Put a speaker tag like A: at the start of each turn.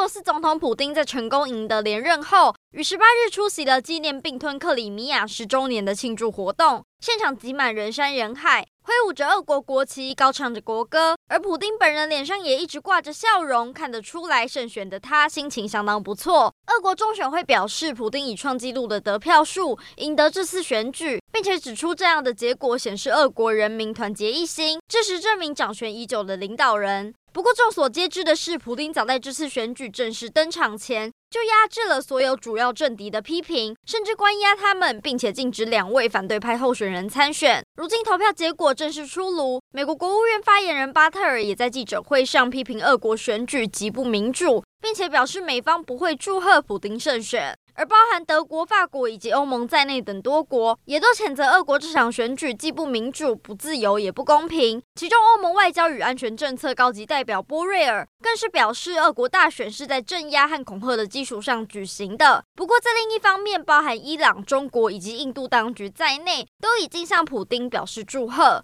A: 罗斯总统普丁在成功赢得连任后，于18日出席了纪念并吞克里米亚10周年的庆祝活动，现场挤满人山人海，挥舞着俄国国旗，高唱着国歌。而普丁本人脸上也一直挂着笑容，看得出来胜选的他心情相当不错。俄国中选会表示，普丁以创纪录的得票数赢得这次选举，并且指出这样的结果显示俄国人民团结一心，支持这名掌权已久的领导人。不过众所皆知的是，普丁早在这次选举正式登场前就压制了所有主要政敌的批评，甚至关押他们，并且禁止2位反对派候选人参选。如今投票结果正式出炉，美国国务院发言人巴特尔也在记者会上批评俄国选举极不民主，并且表示美方不会祝贺普丁胜选。而包含德国、法国以及欧盟在内等多国也都谴责俄国这场选举既不民主、不自由也不公平。其中欧盟外交与安全政策高级代表波瑞尔更是表示，俄国大选是在镇压和恐吓的基础上举行的。不过在另一方面，包含伊朗、中国以及印度当局在内都已经向普丁表示祝贺。